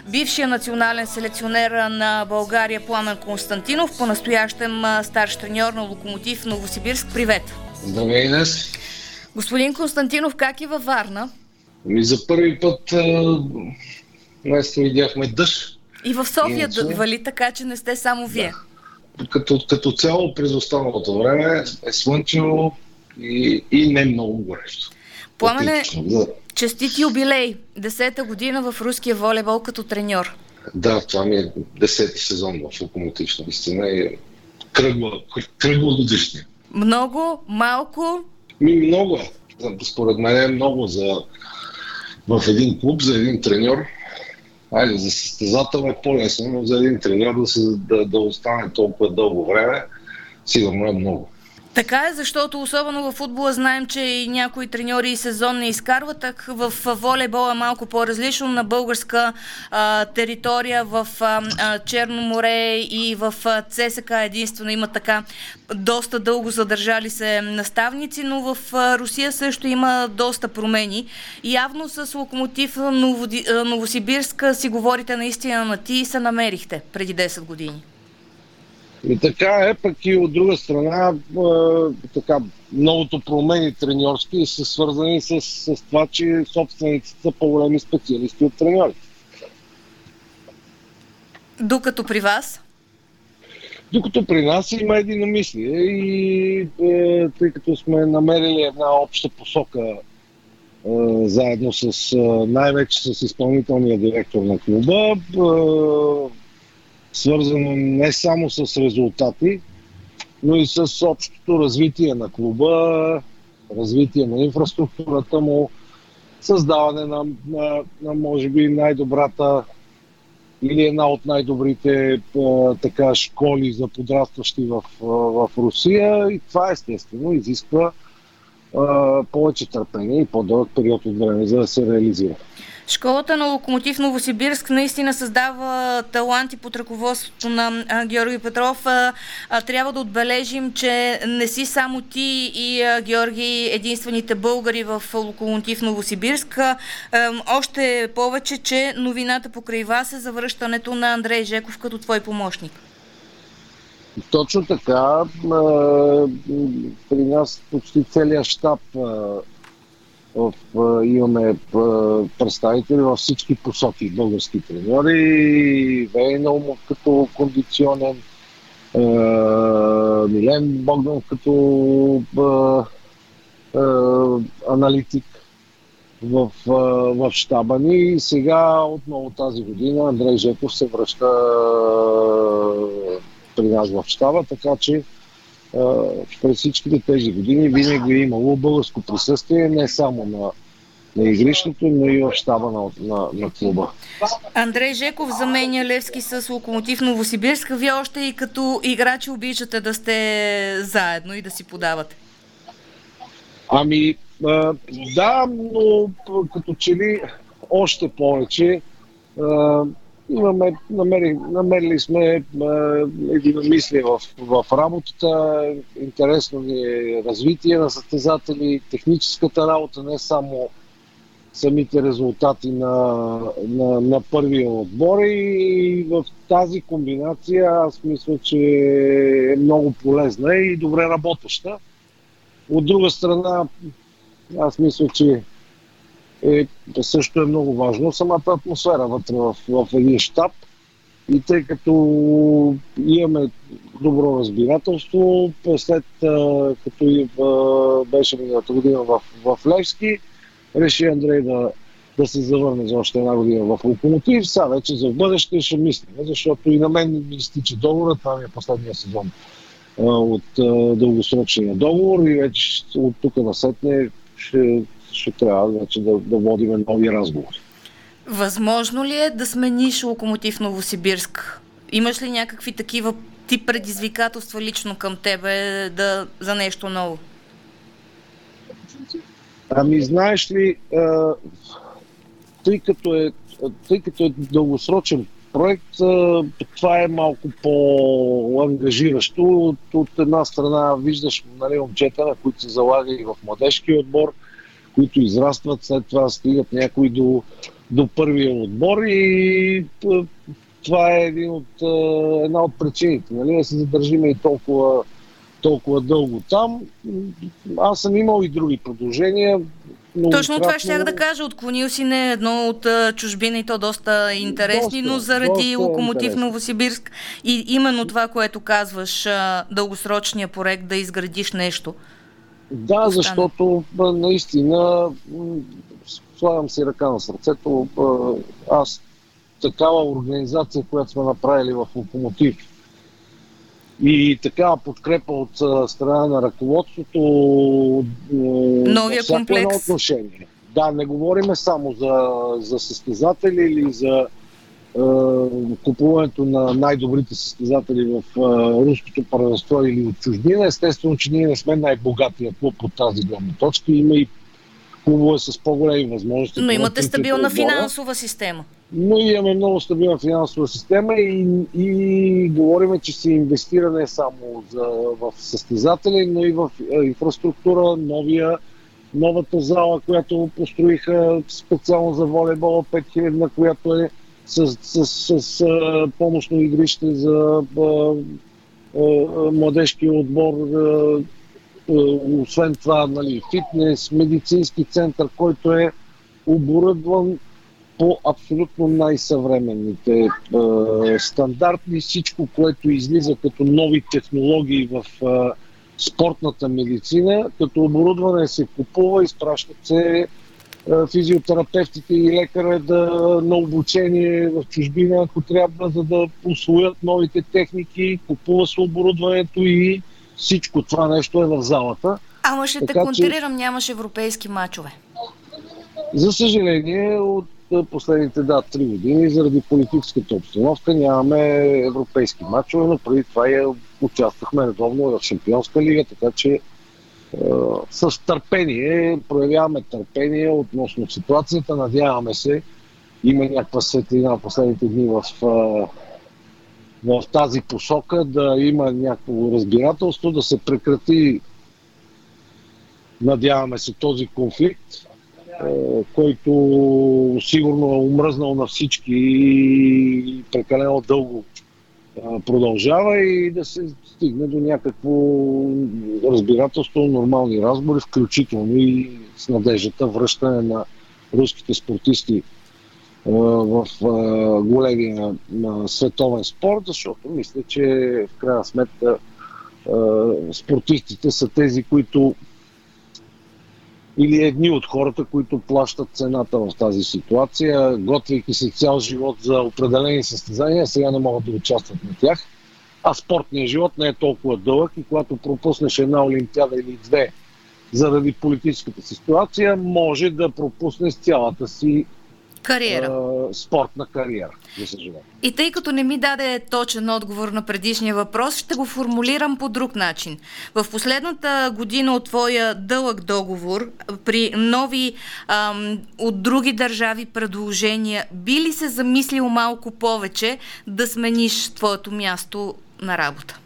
бившия национален селекционер на България Пламен Константинов, по-настоящем старш треньор на Локомотив Новосибирск. Привет! Здравей, Инес! Господин Константинов, как е във Варна? За първи път днес видяхме дъжд. И в София вали, така че не сте само вие. Да. Като цяло през останалото време е слънчево и не много горещо. Пламене, честит юбилей! 10-та година в руския волейбол като треньор. Да, това ми е 10-ти сезон в Локомотив. Наистина е кръгло годишния. Много? Малко? Много е. Според мен е много в един клуб, за един треньор. Айде, за състезател е по-лесно, но за един треньор да остане толкова дълго време, сигурно е много. Така е, защото особено във футбола знаем, че и някои треньори и сезон не изкарват, так в волейбола е малко по-различно. На българска територия в Черно море и в ЦСКА единствено има така доста дълго задържали се наставници, но в Русия също има доста промени. Явно с Локомотив Новосибирск си говорите наистина на ти и се намерихте преди 10 години. И така е, пък и от друга страна многото промени треньорски са свързани с това, че собствениците са по-големи специалисти от треньорите. Докато при вас? Докато при нас има единомислие и тъй като сме намерили една обща посока заедно с най-вече с изпълнителния директор на клуба, свързано не само с резултати, но и с общото развитие на клуба, развитие на инфраструктурата му, създаване на може би най-добрата или една от най-добрите школи за подрастващи в Русия, и това естествено изисква повече търпение и по-дълъг период от време, за да се реализира. Школата на Локомотив Новосибирск наистина създава таланти под ръководството на Георги Петров. Трябва да отбележим, че не си само ти и Георги единствените българи в Локомотив Новосибирск. Още повече, че новината покрай вас е завръщането на Андрей Жеков като твой помощник. Точно така. При нас почти целият щаб имаме представители във всички посоки, български треньори, Вейнал като кондиционен, Милен Богданов като аналитик в щаба ни. И сега отново тази година Андрей Жеков се връща при нас в щаба, така че през всичките тези години винаги е имало българско присъствие не само на игрището, но и в щаба на клуба. Андрей Жеков заменя Левски с Локомотив Новосибирск. Вие още и като играчи обичате да сте заедно и да си подавате? Да, но като че ли още повече намерили сме единомислие в работата, интересно ни е развитие на състезатели, техническата работа, не само самите резултати на първия отбор, и в тази комбинация аз мисля, че е много полезна и добре работеща. От друга страна, аз мисля, че също е много важно самата атмосфера вътре в един щаб, и тъй като имаме добро разбирателство, след като беше миналата година в Левски, реши Андрей да се завърне за още една година в Локомотив. Сега вече за в бъдеще ще мислим, защото и на мен ми изтича договора, това ми е последния сезон от дългосрочния договор, и вече от тук насетне ще трябва вече да водим нови разговори. Възможно ли е да смениш Локомотив Новосибирск? Имаш ли някакви такива тип предизвикателства лично към тебе за нещо ново? Знаеш ли, тъй като е дългосрочен проект, това е малко по-ангажиращо. От една страна виждаш момчета, на които се залага и в младежкия отбор, които израстват, след това стигат някои до до първия отбор и това е една от причините, нали, да се задържиме и толкова дълго там. Аз съм имал и други предложения. Точно това щях да кажа. Отклонил си не едно от чужбина и то доста интересни, но заради Локомотив Новосибирск и именно това, което казваш, дългосрочния проект да изградиш нещо. Да, защото наистина слагам си ръка на сърцето. Аз такава организация, която сме направили в Локомотив и такава подкрепа от страна на ръководството, новия комплекс. Отношение. Да, не говориме само за състезатели или за купуването на най-добрите състезатели в руското първенство или от чужбина. Естествено, че ние не сме най-богатия клуб от тази гледна точка. Има и клубове с по-големи възможности. Но имате стабилна финансова система. Но имаме много стабилна финансова система и говорим, че се инвестира не само в състезатели, но и в инфраструктура, новата зала, която построиха специално за волейбола 5000, която е с помощно игрище за младежкия отбор. Освен това, нали, фитнес, медицински център, който е оборудван по абсолютно най-съвременните стандарти. Всичко, което излиза като нови технологии в спортната медицина, като оборудване се купува, изпращат се физиотерапевтите и лекаря на обучение в чужбина, ако трябва, за да усвоят новите техники, купува се оборудването и всичко това нещо е в залата. Ама ще те контрирам, нямаш европейски мачове. За съжаление, от последните 3 години, заради политическата обстановка, нямаме европейски мачове, но преди това участвахме редовно в Шампионска лига, така че с търпение, проявяваме търпение относно ситуацията, надяваме се, има някаква светлина в последните дни в тази посока, да има някакво разбирателство, да се прекрати, надяваме се, този конфликт, който сигурно е омръзнал на всички и прекалено дълго продължава и да се стигне до някакво разбирателство, нормални разговори, включително и с надеждата връщане на руските спортисти в големия световен спорт, защото мисля, че в крайна сметка спортистите са тези, които или едни от хората, които плащат цената в тази ситуация, готвейки се цял живот за определени състезания, сега не могат да участват на тях. А спортният живот не е толкова дълъг и когато пропуснеш една олимпиада или две заради политическата ситуация, може да пропуснеш цялата си спортна кариера, за съжаление. И тъй като не ми даде точен отговор на предишния въпрос, ще го формулирам по друг начин. В последната година от твоя дълъг договор, при нови от други държави предложения, би ли се замислил малко повече да смениш твоето място на работа?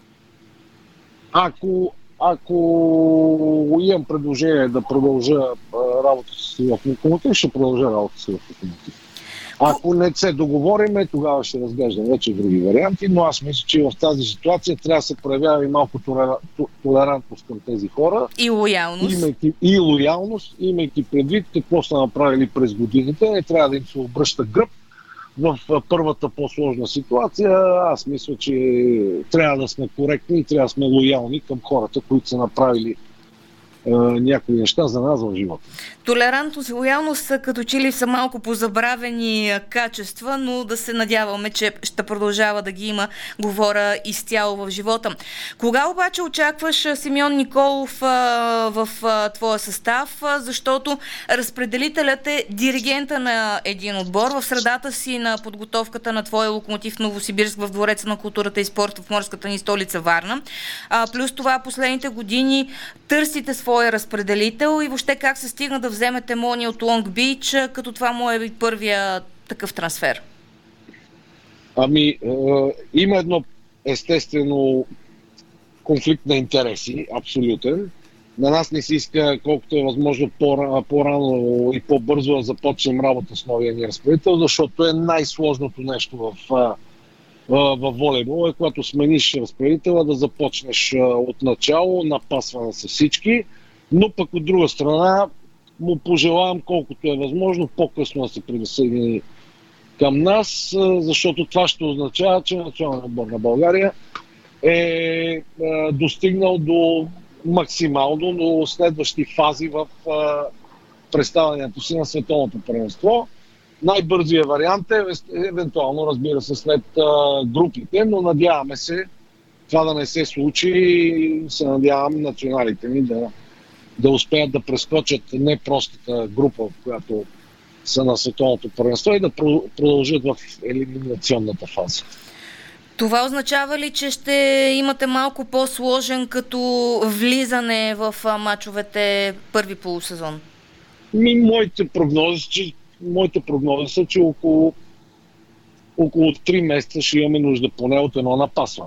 Ако имам предложение да продължа работата си в Локомотив, ще продължа работата си в Локомотив. Ако не се договориме, тогава ще разглеждам вече други варианти, но аз мисля, че в тази ситуация трябва да се проявява и малко толерантност към тези хора. И лоялност. И лоялност, имайки предвид какво са направили през годините. Не трябва да им се обръща гръб в първата по-сложна ситуация. Аз мисля, че трябва да сме коректни и трябва да сме лоялни към хората, които са направили някои неща за нас в живота. Толерантност и лоялност са като че ли са малко позабравени качества, но да се надяваме, че ще продължава да ги има, говоря, изцяло в живота. Кога обаче очакваш Симеон Николов в твоя състав, защото разпределителят е диригента на един отбор в средата си на подготовката на твоя Локомотив Новосибирск в Двореца на културата и спорта в морската ни столица Варна. Плюс това последните години търсите своя разпределител и въобще как се стигна да вземете Мони от Лонг Бич, като това му е първия такъв трансфер? Има едно естествено конфликт на интереси, абсолютен. на нас не се иска колкото е възможно по-рано и по-бързо да започнем работа с новия ни разпределител, защото е най-сложното нещо в волейбол, е когато смениш разпределителя, да започнеш от начало, напасване с всички, но пък от друга страна му пожелавам колкото е възможно по-късно да се присъедини към нас, защото това ще означава, че националният отбор на България е достигнал до максимално до следващи фази в представянето си на световното първенство. Най-бързият вариант е евентуално, разбира се, след групите, но надяваме се това да не се случи и се надявам националите ни да успеят да прескочат не простата група, в която са на световното първенство и да продължат в елиминационната фаза. Това означава ли, че ще имате малко по-сложен като влизане в мачовете първи полусезон? Моите прогнози са, че около 3 месеца ще имаме нужда поне от едно напасване.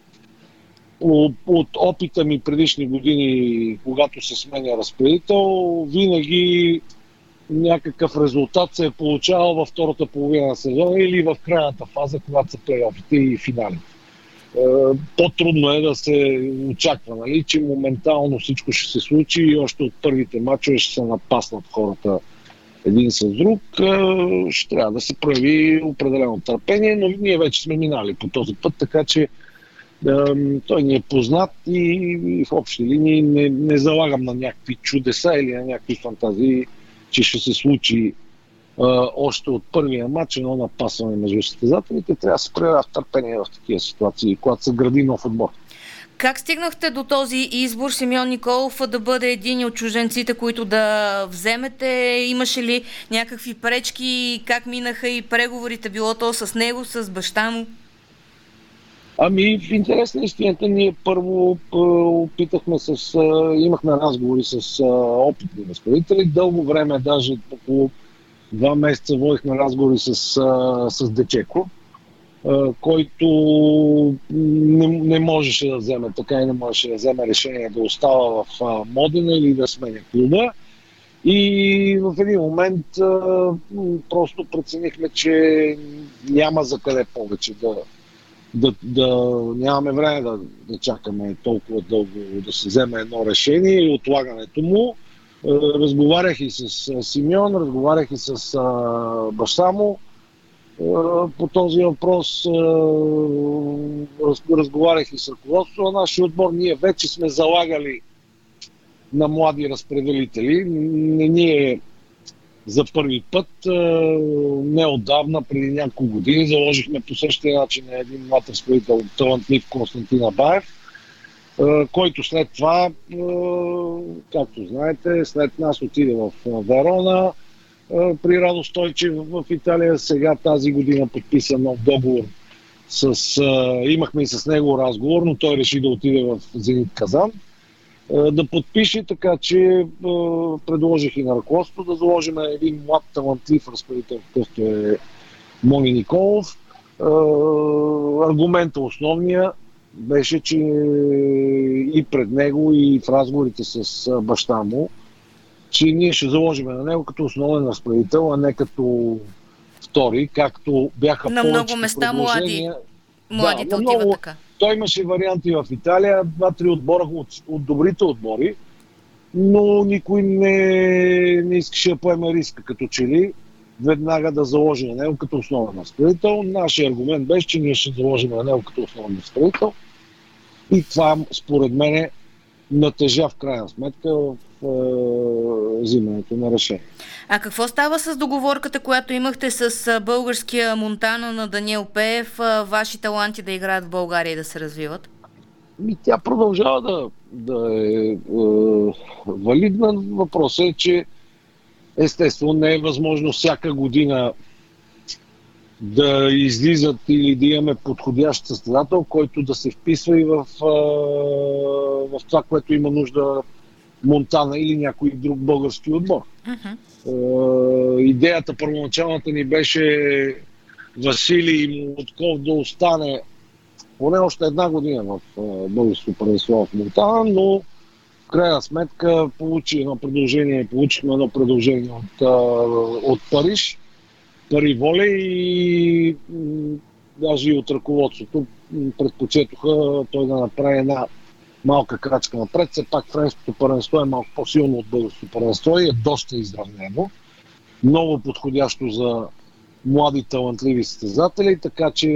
От опита ми предишни години, когато се сменя разпределител, винаги някакъв резултат се е получавал във втората половина на сезона или в крайната фаза, когато са плейофите и финалите. По-трудно е да се очаква, нали, че моментално всичко ще се случи и още от първите мачове ще се напаснат хората един с друг. Ще трябва да се прояви определено търпение, но ние вече сме минали по този път, така че той ни е познат и в общи линии не залагам на някакви чудеса или на някакви фантазии, че ще се случи още от първия матч едно напасване между състезателите. Трябва да се проявява търпение в такива ситуации, когато се гради нов отбор. Как стигнахте до този избор Симеон Николов да бъде един от чужденците, които да вземете? Имаше ли някакви пречки? Как минаха и преговорите? Било то с него, с баща му? В интерес на истината ние първо опитахме имахме разговори с опитни разпределители. Дълго време, даже около 2 месеца водихме разговори с Дечеко, който не можеше да вземе, така и не можеше да вземе решение да остава в Модена или да сменя клуба. И в един момент просто преценихме, че няма за къде повече да нямаме време да чакаме толкова дълго да се вземе едно решение и отлагането му. Разговарях и с Симеон, разговарях и с баща му по този въпрос. Разговарях и с ръководството на нашия отбор. Ние вече сме залагали на млади разпределители. Не ние за първи път, неотдавна, преди няколко години, заложихме по същия начин на един млад разпределител, талантлив Константин Абаев, който след това, както знаете, след нас отиде в Верона при Радо Стойчев в Италия. Сега тази година подписа нов договор. Имахме и с него разговор, но той реши да отиде в Зенит Казан да подпише, така че предложих и на ръководството да заложим един млад талантлив разпределител, какъвто е Мони Николов. Аргумента основния беше, че и пред него, и в разговорите с баща му, че ние ще заложим на него като основен разпределител, а не като втори, както бяха на много места младите отиват така. Той имаше варианти в Италия, 2-3 отбора от добрите отбори, но никой не искаше да поеме риска, като че ли веднага да заложи на него като основен разпределител. Нашия аргумент беше, че ние ще заложим на него като основен разпределител и това според мен натежа в крайна сметка в взимането на решение. А какво става с договорката, която имахте с българския Монтана на Даниел Пеев, ваши таланти да играят в България и да се развиват? Тя продължава да е валидна. Въпросът е, че естествено не е възможно всяка година да излизат или да имаме подходящ състезател, който да се вписва и в това, което има нужда Монтана или някой друг български отбор. Идеята първоначалната ни беше Василий Мутков да остане поне още една година в българското първенство в Монтана, но В крайна сметка получихме едно предложение от Париж, Пари Волей и даже и от ръководството предпочетоха той да направи една малка крачка напред. Все пак френското първенство е малко по-силно от българското първенство и е доста изравнено. Много подходящо за млади талантливи състезатели, така че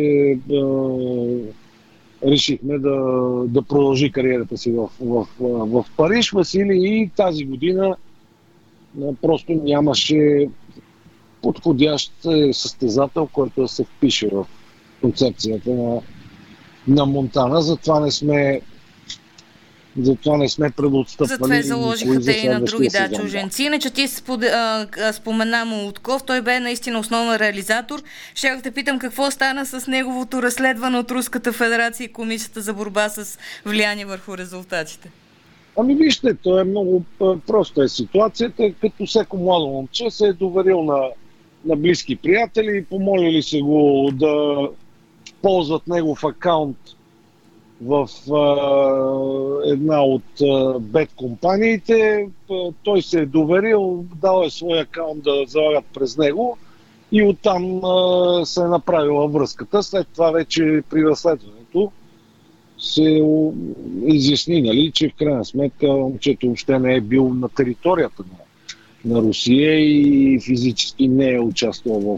решихме да продължи кариерата си в Париж. Василий и тази година просто нямаше подходящ състезател, който да се впише в концепцията на Монтана. Затова не сме предотстъпвали. Затова заложиха и на други чужденци. Иначе ти спомена Молотков, той бе наистина основен реализатор. Ще те питам какво стана с неговото разследване от Руската федерация и Комисията за борба с влияние върху резултатите. Вижте, то е много проста ситуацията. Като всеко младо момче се е доверил на близки приятели и помолили се го да ползват негов акаунт в една от бет компаниите. Той се е доверил, дал е свой акаунт да залагат през него и оттам се е направила връзката. След това вече при разследването се изясни, че в крайна сметка момчето въобще не е бил на територията на Русия и физически не е участвал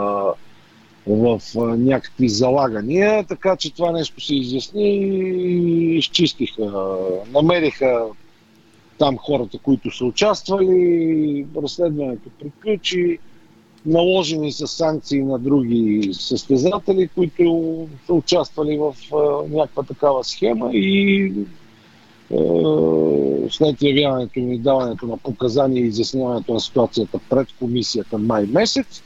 в някакви залагания, така че това нещо се изясни и изчистиха. Намериха там хората, които са участвали, разследването приключи, наложени са санкции на други състезатели, които са участвали в някаква такава схема и след явяването и даването на показания и изясняването на ситуацията пред комисията май месец,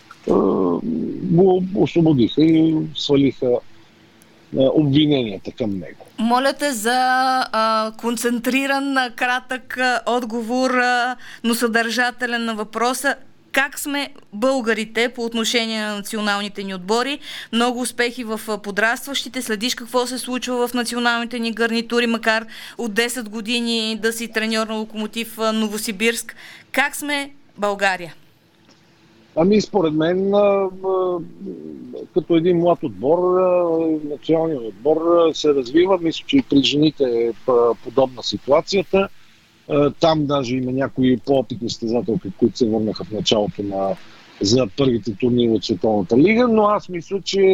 го освободиха и свалиха обвиненията към него. Моля те за концентриран, кратък отговор, но съдържателен на въпроса. Как сме българите по отношение на националните ни отбори? Много успехи в подрастващите. Следиш какво се случва в националните ни гарнитури, макар от 10 години да си треньор на Локомотив Новосибирск. Как сме България? Според мен, като един млад отбор, националният отбор се развива. Мисля, че и при жените е подобна ситуацията. Там даже има някои по-опитни състезателки, които се върнаха в началото за първите турнири от Световната лига, но аз мисля, че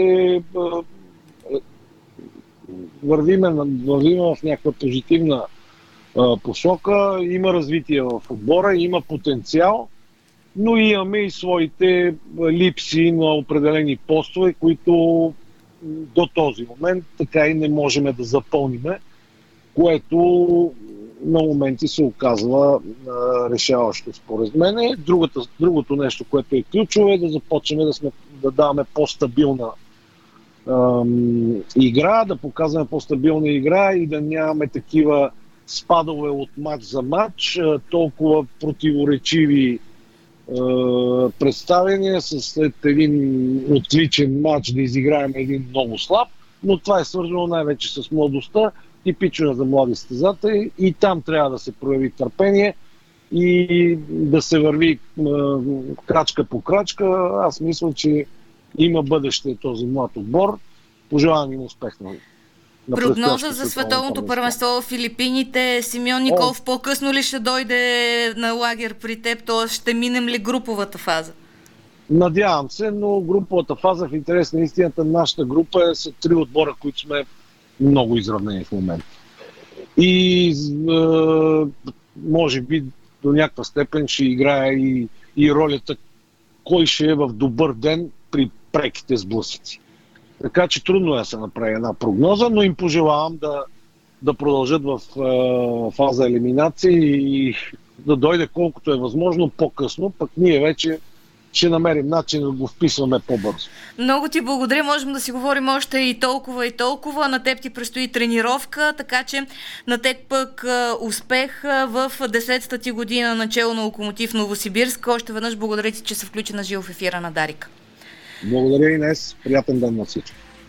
вървиме в някаква позитивна посока. Има развитие в отбора, има потенциал, но имаме и своите липси на определени постове, които до този момент така и не можем да запълниме, което на моменти се оказва решаващо според мен. Другото нещо, което е ключово, е да започнем да даваме по-стабилна игра, да показваме по-стабилна игра и да нямаме такива спадове от матч за матч, толкова противоречиви представяния след един отличен матч да изиграем един много слаб, но това е свързано най-вече с младостта, типично за млади състезатели, и там трябва да се прояви търпение и да се върви крачка по крачка. Аз мисля, че има бъдеще този млад отбор. Пожелавам им успех на прогноза за световното първенство в Филипините. Симеон Николов по-късно ли ще дойде на лагер при теб, т.е. ще минем ли груповата фаза? Надявам се, но груповата фаза, в интерес на истината, нашата група са 3 отбора, които сме много изравнени в момента. И може би до някаква степен ще играе и ролята кой ще е в добър ден при преките сблъсъци. Така че трудно е да се направи една прогноза, но им пожелавам да продължат в фаза елиминация и да дойде колкото е възможно по-късно, пък ние вече ще намерим начин да го вписваме по-бързо. Много ти благодаря. Можем да си говорим още и толкова. На теб ти предстои тренировка, така че на теб пък успех в 10-та ти година начало на Локомотив Новосибирск. Още веднъж благодаря ти, че се включи на живо в ефира на Дарик. Благодаря, Инес. Приятен ден на всички.